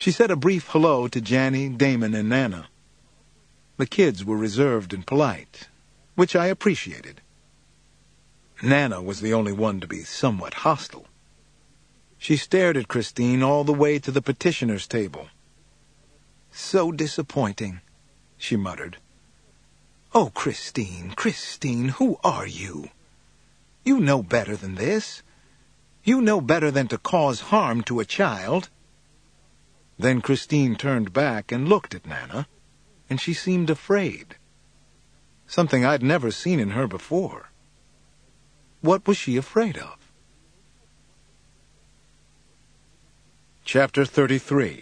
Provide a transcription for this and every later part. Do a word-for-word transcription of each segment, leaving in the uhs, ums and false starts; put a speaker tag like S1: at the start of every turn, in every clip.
S1: She said a brief hello to Janny, Damon, and Nana. The kids were reserved and polite, which I appreciated. Nana was the only one to be somewhat hostile. She stared at Christine all the way to the petitioner's table. "So disappointing," she muttered. "Oh, Christine, Christine, who are you? You know better than this. You know better than to cause harm to a child." Then Christine turned back and looked at Nana, and she seemed afraid. Something I'd never seen in her before. What was she afraid of? Chapter thirty-three.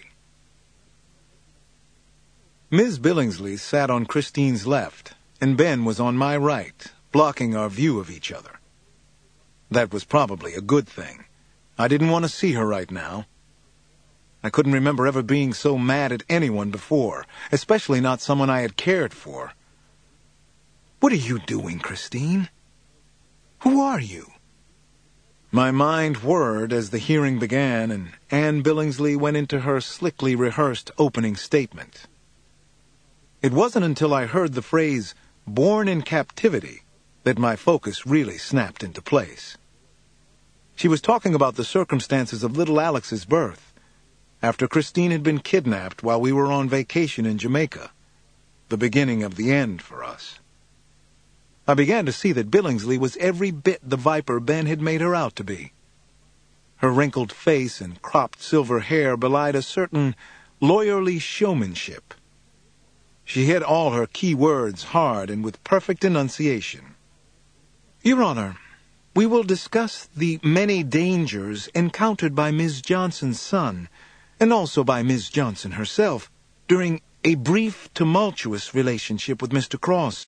S1: Miz Billingsley sat on Christine's left, and Ben was on my right, blocking our view of each other. That was probably a good thing. I didn't want to see her right now. I couldn't remember ever being so mad at anyone before, especially not someone I had cared for. "What are you doing, Christine? Who are you?" My mind whirred as the hearing began, and Anne Billingsley went into her slickly rehearsed opening statement. It wasn't until I heard the phrase, "born in captivity," that my focus really snapped into place. She was talking about the circumstances of little Alex's birth, after Christine had been kidnapped while we were on vacation in Jamaica, the beginning of the end for us. I began to see that Billingsley was every bit the viper Ben had made her out to be. Her wrinkled face and cropped silver hair belied a certain lawyerly showmanship. She hit all her key words hard and with perfect enunciation. "Your Honor, we will discuss the many dangers encountered by Miz Johnson's son, and also by Miz Johnson herself, during a brief, tumultuous relationship with Mister Cross.